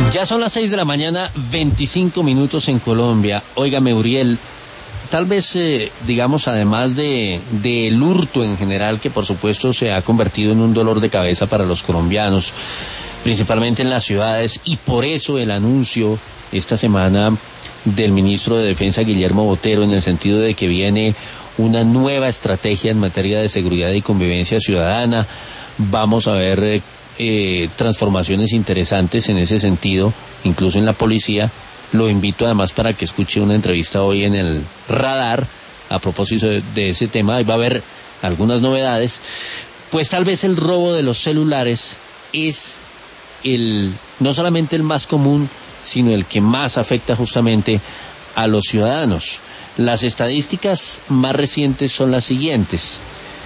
Ya son las 6 de la mañana, 25 minutos en Colombia. Óigame, Uriel, tal vez, digamos, además del hurto en general, que por supuesto se ha convertido en un dolor de cabeza para los colombianos, principalmente en las ciudades, y por eso el anuncio esta semana del ministro de Defensa, Guillermo Botero, en el sentido de que viene una nueva estrategia en materia de seguridad y convivencia ciudadana. Vamos a ver transformaciones interesantes en ese sentido, incluso en la policía. Lo invito además para que escuche una entrevista hoy en el Radar a propósito de ese tema, y va a haber algunas novedades. Pues tal vez el robo de los celulares es no solamente el más común, sino el que más afecta justamente a los ciudadanos. Las estadísticas más recientes son las siguientes.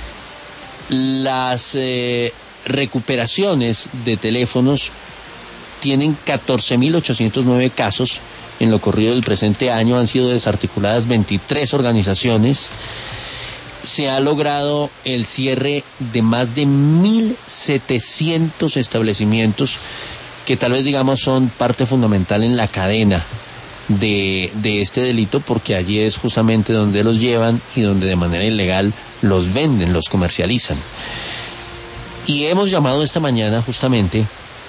Las recuperaciones de teléfonos tienen 14.809 casos. En lo corrido del presente año han sido desarticuladas 23 organizaciones. Se ha logrado el cierre de más de 1.700 establecimientos que tal vez, digamos, son parte fundamental en la cadena de este delito, porque allí es justamente donde los llevan y donde de manera ilegal los venden, los comercializan. Y hemos llamado esta mañana justamente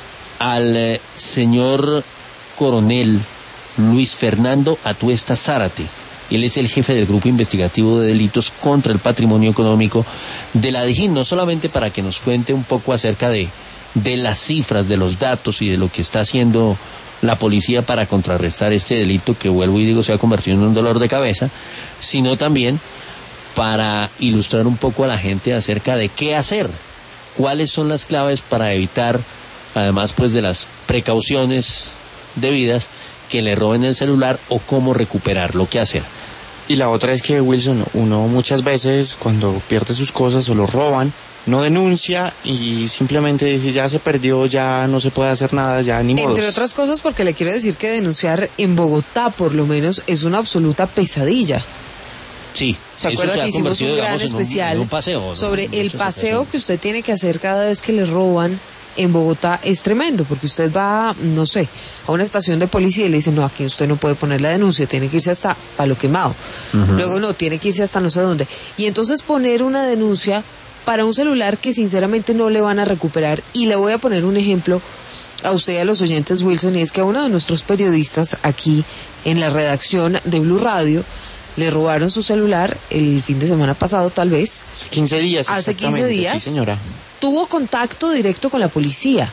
al señor coronel Luis Fernando Atuesta Zárate. Él es el jefe del Grupo Investigativo de Delitos contra el Patrimonio Económico de la DIJÍN, no solamente para que nos cuente un poco acerca de las cifras, de los datos y de lo que está haciendo la policía para contrarrestar este delito que, vuelvo y digo, se ha convertido en un dolor de cabeza, sino también para ilustrar un poco a la gente acerca de qué hacer, cuáles son las claves para evitar, además pues de las precauciones debidas, que le roben el celular, o cómo recuperarlo, qué hacer. Y la otra es que, Wilson, uno muchas veces cuando pierde sus cosas o lo roban, no denuncia y simplemente dice ya se perdió, ya no se puede hacer nada, ya ni modo. Entre otras cosas porque le quiero decir que denunciar en Bogotá por lo menos es una absoluta pesadilla. Sí. ¿Se acuerda que hicimos un gran especial un paseo, sobre el paseo que usted tiene que hacer cada vez que le roban? En Bogotá es tremendo, porque usted va, no sé, a una estación de policía y le dicen, no, aquí usted no puede poner la denuncia, tiene que irse hasta Palo Quemado. Luego no, tiene que irse hasta no sé dónde. Y entonces poner una denuncia para un celular que sinceramente no le van a recuperar. Y le voy a poner un ejemplo a usted y a los oyentes, Wilson, y es que a uno de nuestros periodistas aquí en la redacción de Blue Radio le robaron su celular el fin de semana pasado, tal vez. Hace 15 días. Hace 15 días. Sí, señora. Tuvo contacto directo con la policía.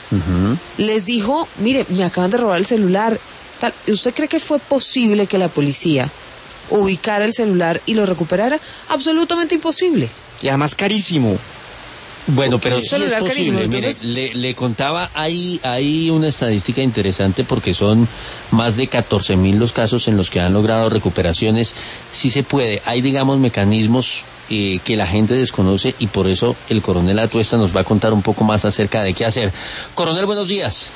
Les dijo, mire, me acaban de robar el celular. Tal. ¿Usted cree que fue posible que la policía ubicara el celular y lo recuperara? Absolutamente imposible. Y además carísimo. Bueno, pero sí es celular carísimo, posible. entonces... Mire, le contaba, hay una estadística interesante, porque son más de 14.000 los casos en los que han logrado recuperaciones. Sí se puede. Hay, digamos, mecanismos que la gente desconoce, y por eso el coronel Atuesta nos va a contar un poco más acerca de qué hacer. Coronel, buenos días.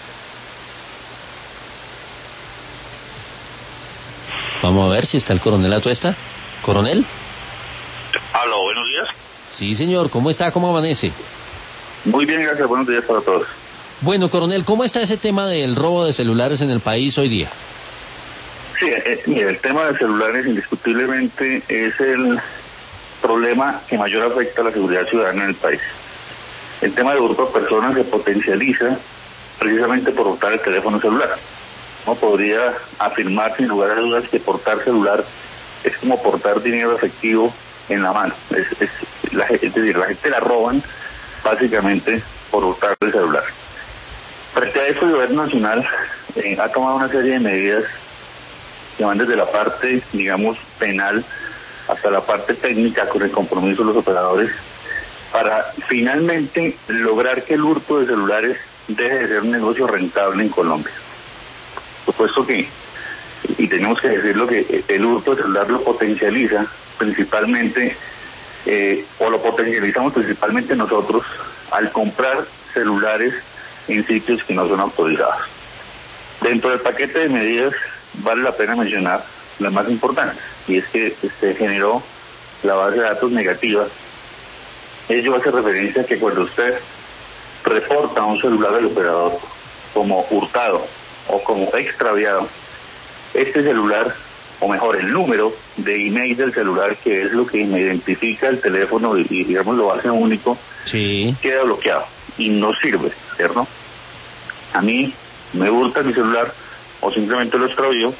Vamos a ver si está el coronel Atuesta. ¿Coronel? Aló, buenos días. Sí, señor. ¿Cómo está? ¿Cómo amanece? Muy bien, gracias. Buenos días para todos. Bueno, coronel, ¿cómo está ese tema del robo de celulares en el país hoy día? Sí, mire, el tema de celulares indiscutiblemente es el problema que mayor afecta a la seguridad ciudadana en el país. El tema de hurto de personas se potencializa precisamente por hurtar el teléfono celular. No podría afirmar sin lugar a dudas que portar celular es como portar dinero efectivo en la mano. Es decir, la gente la roban básicamente por hurtar el celular. Frente a eso, el gobierno nacional ha tomado una serie de medidas que van desde la parte, digamos, penal hasta la parte técnica, con el compromiso de los operadores, para finalmente lograr que el hurto de celulares deje de ser un negocio rentable en Colombia. Por supuesto que, y tenemos que decirlo, que el hurto de celular lo potencializa principalmente, o lo potencializamos principalmente nosotros, al comprar celulares en sitios que no son autorizados. Dentro del paquete de medidas vale la pena mencionar la más importante, y es que se generó la base de datos negativa. Ello hace referencia a que cuando usted reporta un celular del operador como hurtado o como extraviado este celular, o mejor, el número de email del celular, que es lo que me identifica el teléfono y digamos lo hace único, Sí. queda bloqueado y no sirve, ¿cierto? A mí me hurta mi celular o simplemente lo extravío,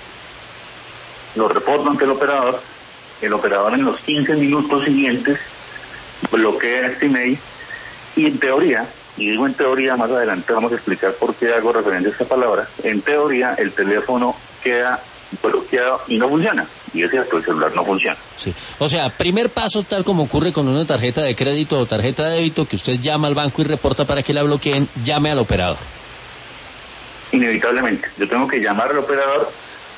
lo reporto ante el operador en los 15 minutos siguientes bloquea este email y en teoría, y digo en teoría, más adelante vamos a explicar por qué hago referencia a esta palabra, en teoría el teléfono queda bloqueado y no funciona, y es cierto, el celular no funciona. Sí. O sea, primer paso, tal como ocurre con una tarjeta de crédito o tarjeta de débito, que usted llama al banco y reporta para que la bloqueen, llame al operador. Inevitablemente, yo tengo que llamar al operador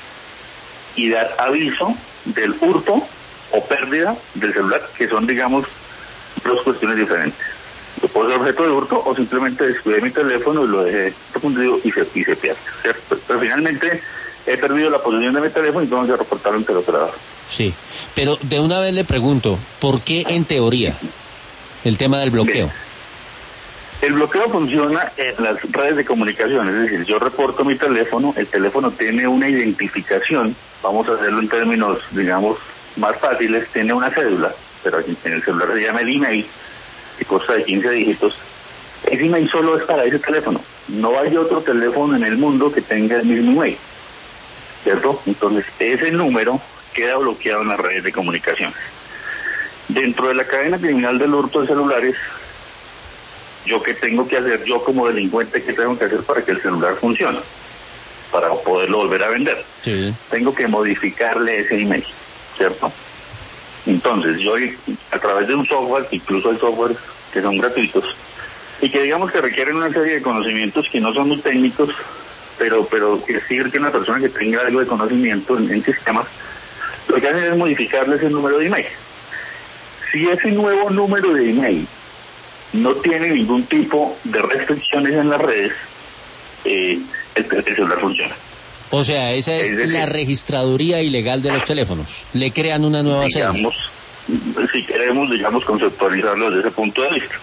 y dar aviso del hurto o pérdida del celular, que son, digamos, dos cuestiones diferentes. Yo puedo ser objeto de hurto o simplemente descuidé mi teléfono y lo dejé escondido y se pierde, ¿cierto? Pero finalmente he perdido la posición de mi teléfono y tengo que reportarlo ante el operador. Sí, pero de una vez le pregunto, ¿por qué en teoría el tema del bloqueo? Bien. El bloqueo funciona en las redes de comunicación, es decir, yo reporto mi teléfono, el teléfono tiene una identificación, vamos a hacerlo en términos, digamos, más fáciles, tiene una cédula, pero en el celular se llama el email, que consta de 15 dígitos. Ese email solo es para ese teléfono, no hay otro teléfono en el mundo que tenga el mismo email, ¿cierto? Entonces, ese número queda bloqueado en las redes de comunicaciones. Dentro de la cadena criminal del hurto de celulares, ¿yo qué tengo que hacer? Yo como delincuente, ¿qué tengo que hacer para que el celular funcione? Para poderlo volver a vender. Sí. Tengo que modificarle ese email, ¿cierto? Entonces, yo a través de un software, incluso hay software que son gratuitos, y que digamos que requieren una serie de conocimientos que no son muy técnicos, pero que sí que una persona que tenga algo de conocimiento en sistemas, lo que hacen es modificarle ese número de email. Si ese nuevo número de email no tiene ningún tipo de restricciones en las redes, el celular funciona. O sea, esa es decir, la registraduría ilegal de los teléfonos. Le crean una nueva cédula. Digamos, si queremos, digamos, conceptualizarlo desde ese punto de vista.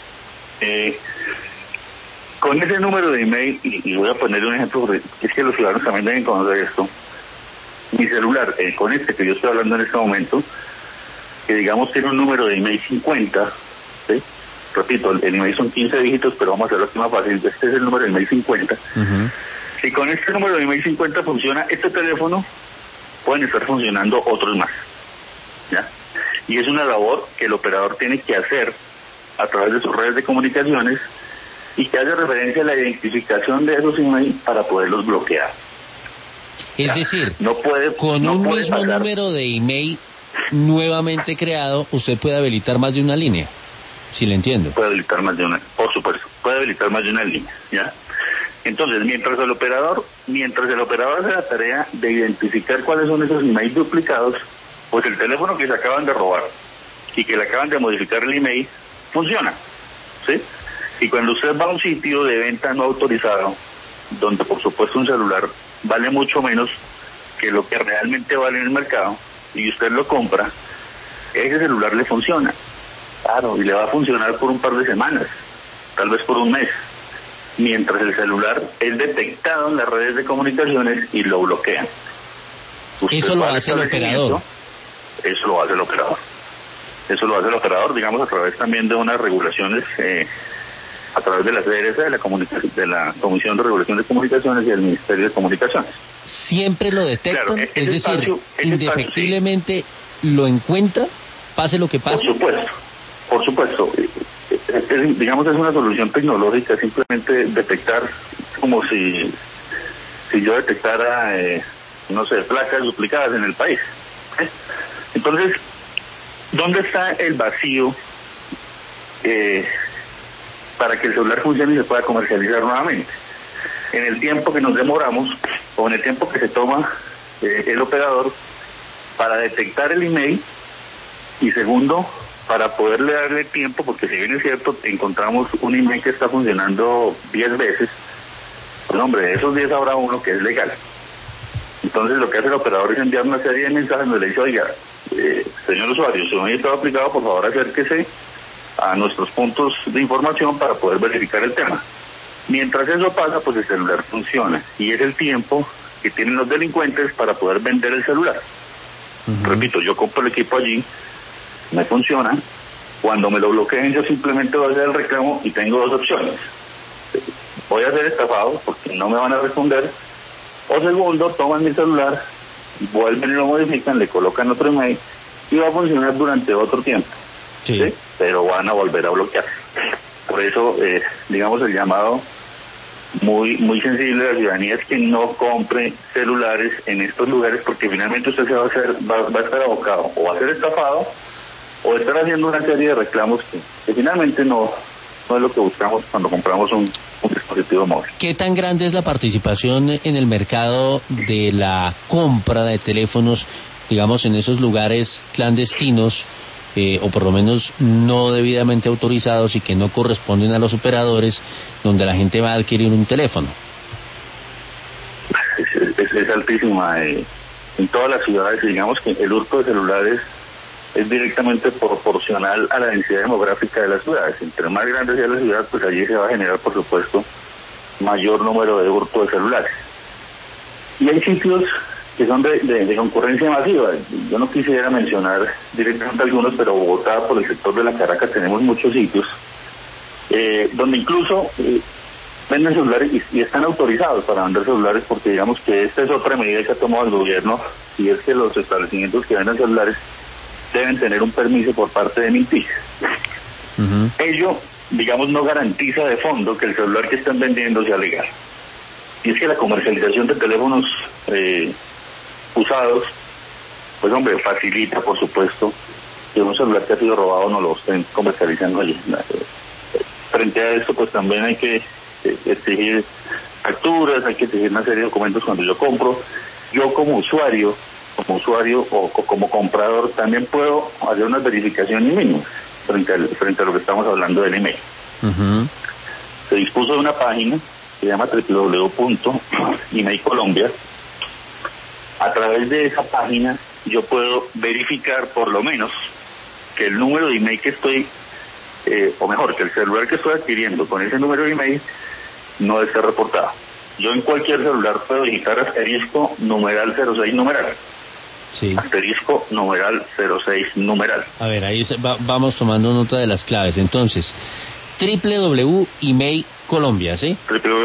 Con ese número de email, y voy a poner un ejemplo, porque es que los ciudadanos también deben conocer esto. Mi celular, con este que yo estoy hablando en este momento, que digamos tiene un número de email 50, ¿sí? Repito, el email son 15 dígitos, pero vamos a hacerlo aquí más fácil. Este es el número de email 50. Uh-huh. Si con este número de email 50 funciona este teléfono, pueden estar funcionando otros más, ¿ya? Y es una labor que el operador tiene que hacer a través de sus redes de comunicaciones y que hace referencia a la identificación de esos emails para poderlos bloquear. Es decir, no puede, con no un puede mismo pasar. número de email nuevamente creado, usted puede habilitar más de una línea, si le entiendo. Puede habilitar más de una, por supuesto, puede habilitar más de una línea, ¿ya? Entonces, mientras el operador hace la tarea de identificar cuáles son esos emails duplicados, pues el teléfono que se acaban de robar y que le acaban de modificar el email funciona, ¿sí? Y cuando usted va a un sitio de venta no autorizado, donde por supuesto un celular vale mucho menos que lo que realmente vale en el mercado, y usted lo compra, ese celular le funciona, claro, y le va a funcionar por un par de semanas, tal vez por un mes, mientras el celular es detectado en las redes de comunicaciones y lo bloquean. Eso lo hace el operador. Eso lo hace el operador. Eso lo hace el operador, digamos, a través también de unas regulaciones, a través de la CRC, de la Comisión de Regulación de Comunicaciones y del Ministerio de Comunicaciones. ¿Siempre lo detectan? Claro, es decir, indefectiblemente lo encuentra, pase lo que pase. Por supuesto. Digamos, es una solución tecnológica, simplemente detectar como si yo detectara, no sé, placas duplicadas en el país. Entonces, ¿dónde está el vacío para que el celular funcione y se pueda comercializar nuevamente? En el tiempo que nos demoramos o en el tiempo que se toma el operador para detectar el email, y segundo, para poderle darle tiempo, porque si bien es cierto, encontramos un email que está funcionando 10 veces, pues hombre, de esos 10 habrá uno que es legal. Entonces lo que hace el operador es enviar una serie de mensajes donde le dice, oiga, señor usuario, su email está aplicado, por favor acérquese a nuestros puntos de información para poder verificar el tema. Mientras eso pasa, pues el celular funciona y es el tiempo que tienen los delincuentes para poder vender el celular. Repito, yo compro el equipo allí, me funciona, cuando me lo bloqueen yo simplemente voy a hacer el reclamo y tengo dos opciones. Voy a ser estafado porque no me van a responder, o segundo, toman mi celular, vuelven y lo modifican, le colocan otro email y va a funcionar durante otro tiempo. ¿Sí? Pero van a volver a bloquear. Por eso, digamos, el llamado muy sensible de la ciudadanía es que no compre celulares en estos lugares, porque finalmente usted se va a estar abocado o a ser estafado o estar haciendo una serie de reclamos que finalmente no es lo que buscamos cuando compramos un dispositivo móvil. ¿Qué tan grande es la participación en el mercado de la compra de teléfonos, digamos, en esos lugares clandestinos, o por lo menos no debidamente autorizados y que no corresponden a los operadores, donde la gente va a adquirir un teléfono? Es altísima. En todas las ciudades, digamos que el hurto de celulares es directamente proporcional a la densidad demográfica de las ciudades. Entre más grande sea la ciudad, pues allí se va a generar, por supuesto, mayor número de hurto de celulares. Y hay sitios que son de concurrencia masiva. Yo no quisiera mencionar directamente algunos, pero Bogotá, por el sector de la Caracas, tenemos muchos sitios donde incluso venden celulares y están autorizados para vender celulares, porque digamos que esta es otra medida que ha tomado el gobierno, y es que los establecimientos que venden celulares deben tener un permiso por parte de Mintic. Ello, digamos, no garantiza de fondo que el celular que están vendiendo sea legal. Y es que la comercialización de teléfonos usados, pues hombre, facilita, por supuesto, que un celular que ha sido robado no lo estén comercializando allí. Frente a esto, pues también hay que exigir facturas, hay que exigir una serie de documentos cuando yo compro. Yo como usuario o como comprador también puedo hacer unas verificaciones mínimas frente a lo que estamos hablando del email. Se dispuso de una página que se llama www.emailcolombia. A través de esa página yo puedo verificar por lo menos que el número de email que estoy, o mejor, que el celular que estoy adquiriendo con ese número de email no esté reportado. Yo en cualquier celular puedo digitar asterisco numeral 06 numeral. Sí. Asterisco numeral 06 numeral. A ver, ahí vamos tomando nota de las claves. Entonces, www.emailcolombia, ¿sí?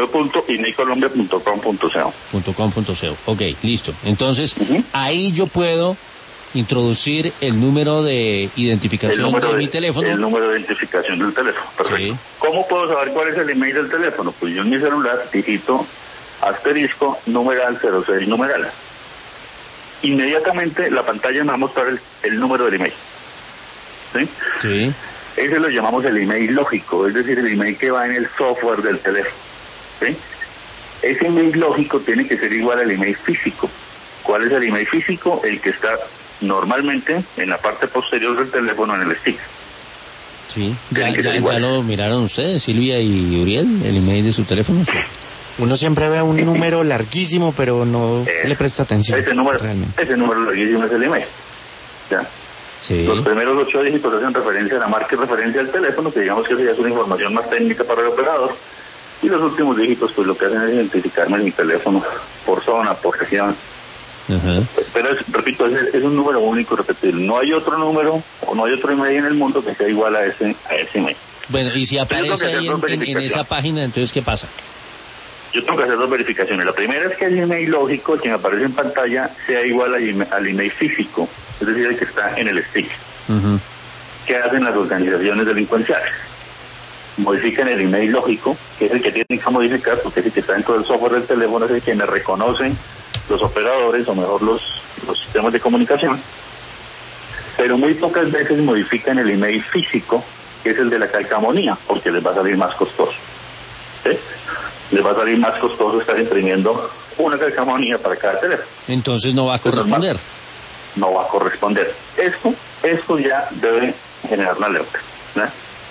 www.emailcolombia.com.co. Ok, listo. Entonces, ahí yo puedo introducir el número de identificación de mi teléfono. El número de identificación del teléfono, perfecto. Sí. ¿Cómo puedo saber cuál es el email del teléfono? Pues yo en mi celular digito asterisco numeral 06 numeral. Inmediatamente la pantalla me va a mostrar el número del email. ¿Sí? Sí. Ese lo llamamos el email lógico, es decir, el email que va en el software del teléfono. ¿Sí? Ese email lógico tiene que ser igual al email físico. ¿Cuál es el email físico? El que está normalmente en la parte posterior del teléfono, en el stick. Sí, ya lo miraron ustedes, Silvia y Uriel, el email de su teléfono. Sí. Uno siempre ve un número larguísimo, pero no le presta atención. Ese número larguísimo es el email. ¿Ya? Sí. Los primeros 8 dígitos hacen referencia a la marca y referencia al teléfono, que digamos que esa ya es una información más técnica para el operador. Y los últimos dígitos, pues lo que hacen es identificarme en mi teléfono por zona, por región. Pero repito, es un número único, repetible. No hay otro número o no hay otro email en el mundo que sea igual a ese email. Bueno, y si aparece ahí en esa página, entonces ¿qué pasa? Yo tengo que hacer dos verificaciones. La primera es que el email lógico, el que me aparece en pantalla, sea igual al email físico, es decir, el que está en el stick. ¿Qué hacen las organizaciones delincuenciales? Modifican el email lógico, que es el que tienen que modificar, porque es el que está dentro del software del teléfono, es el que me reconocen los operadores, o mejor los sistemas de comunicación. Pero muy pocas veces modifican el email físico, que es el de la calcamonía, porque les va a salir más costoso. ¿Sí? Les va a salir más costoso estar imprimiendo una calcamonía para cada teléfono. Entonces no va a corresponder. No va a corresponder. Esto ya debe generar una alerta, ¿no?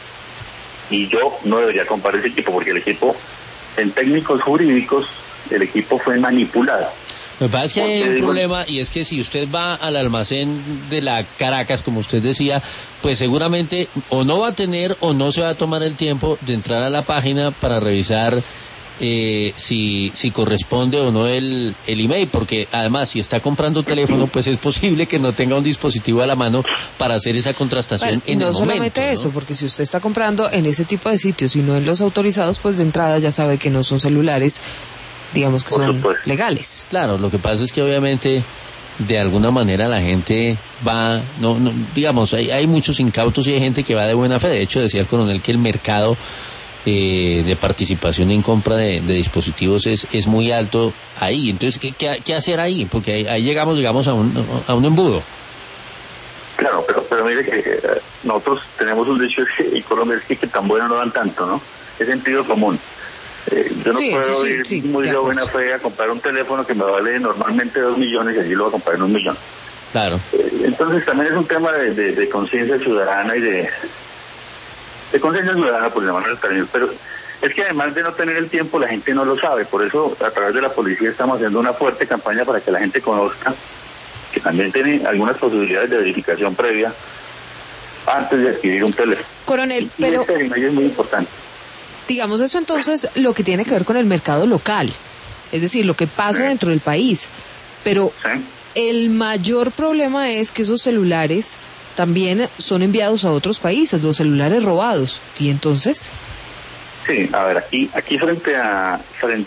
Y yo no debería comprar ese equipo, porque el equipo, en técnicos jurídicos, el equipo fue manipulado. Lo que pasa es que hay Porque un digo- problema, y es que si usted va al almacén de la Caracas, como usted decía, pues seguramente o no va a tener o no se va a tomar el tiempo de entrar a la página para revisar si corresponde o no el email, porque además si está comprando teléfono, pues es posible que no tenga un dispositivo a la mano para hacer esa contrastación Bueno, y en no el momento, solamente ¿no? eso, porque si usted está comprando en ese tipo de sitios y no en los autorizados, pues de entrada ya sabe que no son celulares, digamos que Por son supuesto. legales. Claro, lo que pasa es que obviamente de alguna manera la gente va, digamos, hay muchos incautos y hay gente que va de buena fe. De hecho, decía el coronel que el mercado de participación en compra de dispositivos es muy alto ahí. Entonces, ¿qué hacer ahí? Porque ahí llegamos, digamos, a un embudo. Claro, pero mire que nosotros tenemos un dicho en Colombia, es que tan bueno no dan tanto, ¿no? Es sentido común. Yo no Sí, puedo eso sí, ir sí, muy de de acuerdo. buena fe a comprar un teléfono que me vale normalmente 2 millones y allí lo voy a comprar en 1 millón. Claro. Entonces también es un tema de conciencia ciudadana y de conciencia ciudadana, por llamarlo el término, pero es que además de no tener el tiempo, la gente no lo sabe. Por eso, a través de la policía estamos haciendo una fuerte campaña para que la gente conozca que también tiene algunas posibilidades de verificación previa antes de adquirir un teléfono. Coronel, Y pero este email es muy importante. digamos eso entonces lo que tiene que ver con el mercado local, es decir, lo que pasa Sí. dentro del país. Pero ¿Sí? el mayor problema es que esos celulares también son enviados a otros países, los celulares robados. ¿Y entonces? Sí, a ver, aquí frente a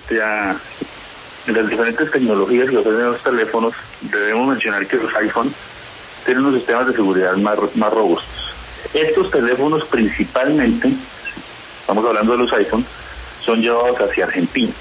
las diferentes tecnologías que ofrecen los teléfonos, debemos mencionar que los iPhone tienen unos sistemas de seguridad más robustos. Estos teléfonos principalmente, estamos hablando de los iPhone, son llevados hacia Argentina.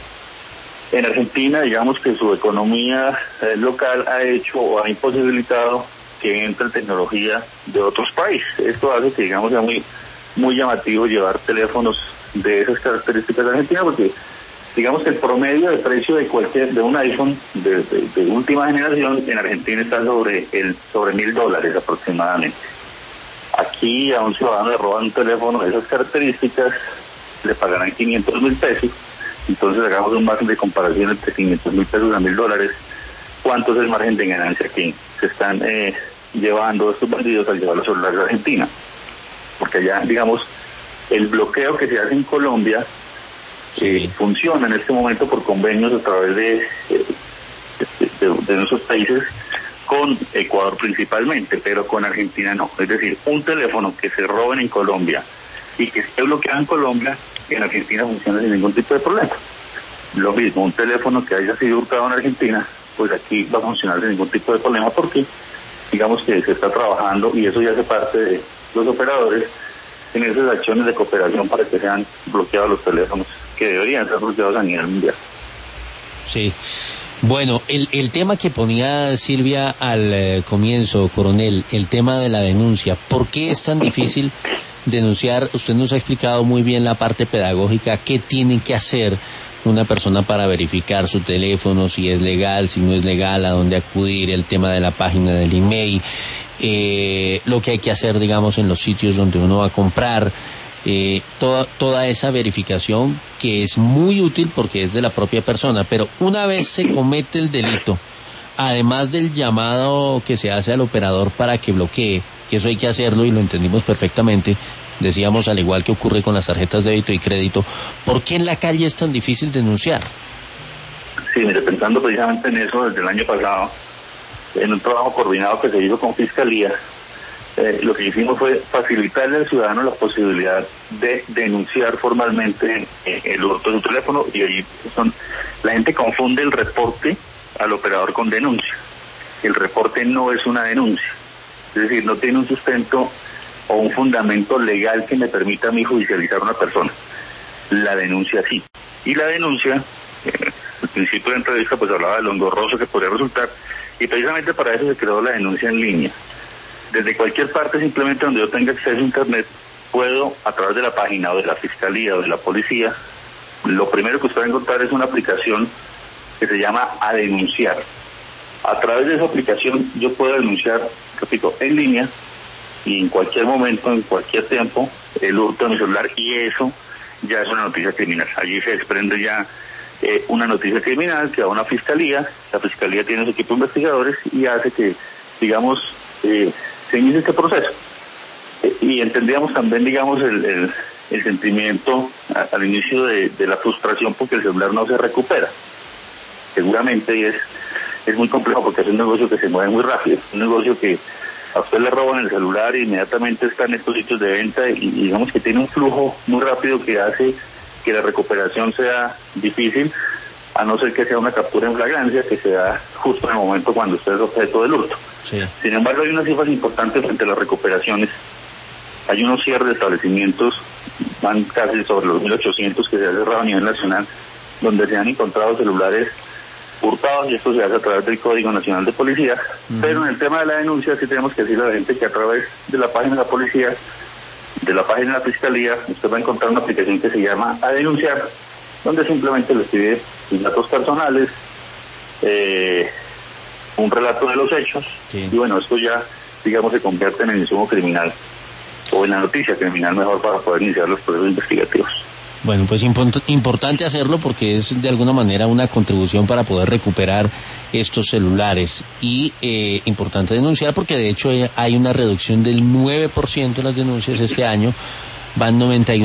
En Argentina, digamos que su economía local ha hecho o ha imposibilitado que entre tecnología de otros países. Esto hace que, digamos, sea muy llamativo llevar teléfonos de esas características de Argentina, porque digamos que el promedio de precio de un iPhone de última generación en Argentina está sobre $1,000 aproximadamente. Aquí a un ciudadano le roban un teléfono de esas características, le pagarán 500,000 pesos. Entonces hagamos un margen de comparación entre 500,000 pesos a $1,000. ¿Cuánto es el margen de ganancia que se están llevando estos bandidos al llevar los celulares a Argentina? Porque allá, digamos, el bloqueo que se hace en Colombia funciona en este momento por convenios a través de nuestros países, con Ecuador principalmente, pero con Argentina no. Es decir, un teléfono que se roben en Colombia y que esté bloqueado en Colombia, en Argentina funciona sin ningún tipo de problema. Lo mismo, un teléfono que haya sido hurtado en Argentina, pues aquí va a funcionar sin ningún tipo de problema, porque digamos que se está trabajando, y eso ya hace parte de los operadores, en esas acciones de cooperación para que sean bloqueados los teléfonos que deberían ser bloqueados a nivel mundial. Sí. Bueno, el tema que ponía Silvia al comienzo, coronel, el tema de la denuncia. ¿Por qué es tan difícil denunciar? Usted nos ha explicado muy bien la parte pedagógica, qué tiene que hacer una persona para verificar su teléfono, si es legal, si no es legal, a dónde acudir, el tema de la página del email, lo que hay que hacer, digamos, en los sitios donde uno va a comprar, toda esa verificación que es muy útil porque es de la propia persona. Pero una vez se comete el delito, además del llamado que se hace al operador para que bloquee, que eso hay que hacerlo y lo entendimos perfectamente, decíamos, al igual que ocurre con las tarjetas de débito y crédito, ¿por qué en la calle es tan difícil denunciar? Sí, mire, pensando precisamente en eso desde el año pasado, en un trabajo coordinado que se hizo con Fiscalía, lo que hicimos fue facilitarle al ciudadano la posibilidad de denunciar formalmente el hurto de su teléfono, y ahí la gente confunde el reporte al operador con denuncia. El reporte no es una denuncia, es decir, no tiene un sustento o un fundamento legal que me permita a mí judicializar a una persona. La denuncia sí. Y la denuncia, al principio de la entrevista pues hablaba de lo engorroso que podría resultar, y precisamente para eso se creó la denuncia en línea. Desde cualquier parte, simplemente donde yo tenga acceso a internet, puedo, a través de la página o de la Fiscalía o de la Policía, lo primero que usted va a encontrar es una aplicación que se llama A Denunciar. A través de esa aplicación yo puedo denunciar, repito, en línea, y en cualquier momento, en cualquier tiempo, el hurto de mi celular, y eso ya es una noticia criminal. Allí se desprende ya una noticia criminal que va a una fiscalía, la fiscalía tiene su equipo de investigadores y hace que, digamos, se inicie este proceso. Y entendíamos también, digamos, el sentimiento al inicio de la frustración porque el celular no se recupera. Seguramente es muy complejo porque es un negocio que se mueve muy rápido, un negocio que a usted le roban el celular e inmediatamente está en estos sitios de venta y digamos que tiene un flujo muy rápido que hace que la recuperación sea difícil, a no ser que sea una captura en flagrancia que se da justo en el momento cuando usted es objeto del hurto. Sí. Sin embargo, hay unas cifras importantes frente a las recuperaciones. Hay unos cierres de establecimientos, van casi sobre los 1.800 que se ha cerrado a nivel nacional, donde se han encontrado celulares hurtados, y esto se hace a través del Código Nacional de Policía. Pero en el tema de la denuncia sí tenemos que decirle a la gente que a través de la página de la policía, de la página de la fiscalía, usted va a encontrar una aplicación que se llama A Denunciar, donde simplemente le pide sus datos personales, un relato de los hechos, y bueno, esto ya, digamos, se convierte en el insumo criminal, o en la noticia criminal mejor, para poder iniciar los procesos investigativos. Bueno, pues importante hacerlo porque es de alguna manera una contribución para poder recuperar estos celulares, y importante denunciar porque de hecho hay una reducción del 9% en las denuncias este año. Van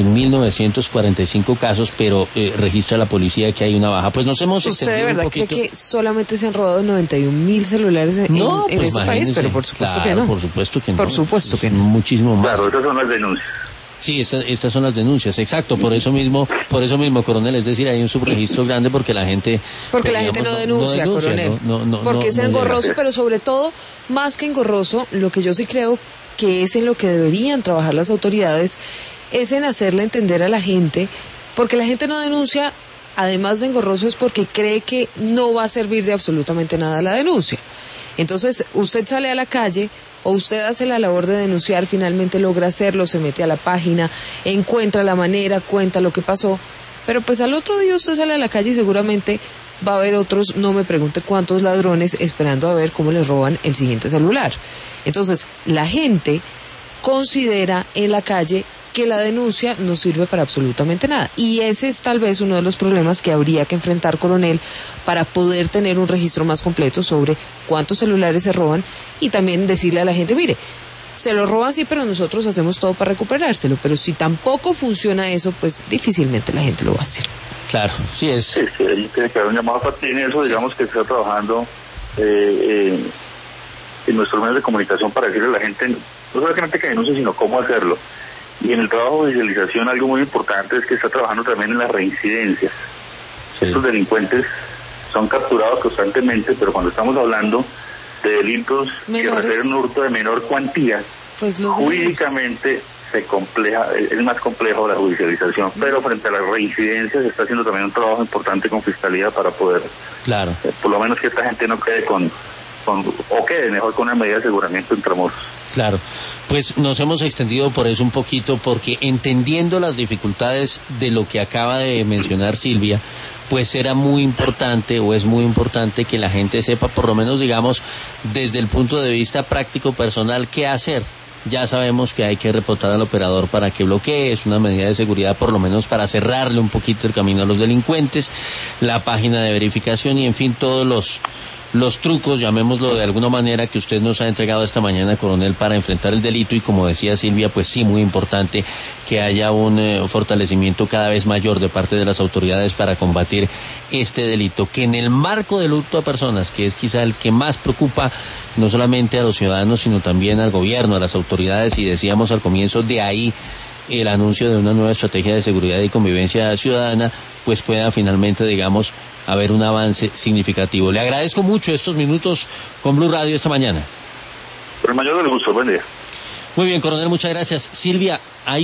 91.945 casos, pero registra la policía que hay una baja. Pues nos hemos extendido. ¿Usted de verdad cree que solamente se han robado 91.000 celulares en pues este país? Pero por supuesto, claro, que no. Por supuesto que no. Por supuesto que no. Muchísimo más. Claro, esas son las denuncias. Sí, estas son las denuncias, exacto, por eso mismo, coronel, es decir, hay un subregistro grande porque la gente... Porque la gente no denuncia, coronel, porque es engorroso, pero sobre todo, más que engorroso, lo que yo sí creo que es en lo que deberían trabajar las autoridades, es en hacerle entender a la gente, porque la gente no denuncia, además de engorroso, es porque cree que no va a servir de absolutamente nada la denuncia. Entonces, usted sale a la calle o usted hace la labor de denunciar, finalmente logra hacerlo, se mete a la página, encuentra la manera, cuenta lo que pasó, pero pues al otro día usted sale a la calle y seguramente va a haber otros, no me pregunte cuántos ladrones, esperando a ver cómo le roban el siguiente celular. Entonces, la gente considera en la calle que la denuncia no sirve para absolutamente nada. Y ese es tal vez uno de los problemas que habría que enfrentar, coronel, para poder tener un registro más completo sobre cuántos celulares se roban, y también decirle a la gente, mire, se lo roban sí, pero nosotros hacemos todo para recuperárselo. Pero si tampoco funciona eso, pues difícilmente la gente lo va a hacer. Claro, sí es. Sí, ahí tiene que haber un llamado para ti en eso, digamos que se está trabajando en nuestros medios de comunicación para decirle a la gente, no solamente que denuncie, sino cómo hacerlo. Y en el trabajo de visualización algo muy importante es que está trabajando también en las reincidencias. Sí. Estos delincuentes son capturados constantemente, pero cuando estamos hablando de delitos menores, que refieren un hurto de menor cuantía, pues jurídicamente es más complejo la judicialización, pero frente a las reincidencias se está haciendo también un trabajo importante con Fiscalía para poder, claro, por lo menos que esta gente no quede o quede mejor con una medida de aseguramiento intramuros. Claro, pues nos hemos extendido por eso un poquito, porque entendiendo las dificultades de lo que acaba de mencionar Silvia, pues era muy importante, o es muy importante, que la gente sepa, por lo menos digamos, desde el punto de vista práctico personal, qué hacer. Ya sabemos que hay que reportar al operador para que bloquee, es una medida de seguridad por lo menos para cerrarle un poquito el camino a los delincuentes, la página de verificación y en fin todos los trucos, llamémoslo de alguna manera, que usted nos ha entregado esta mañana, coronel, para enfrentar el delito. Y como decía Silvia, pues sí, muy importante que haya un fortalecimiento cada vez mayor de parte de las autoridades para combatir este delito, que en el marco del hurto a personas, que es quizá el que más preocupa no solamente a los ciudadanos, sino también al gobierno, a las autoridades, y decíamos al comienzo, de ahí el anuncio de una nueva estrategia de seguridad y convivencia ciudadana, pues pueda finalmente, digamos, haber un avance significativo. Le agradezco mucho estos minutos con Blue Radio esta mañana. Por el mayor del gusto, buen día. Muy bien, coronel, muchas gracias. Silvia, hay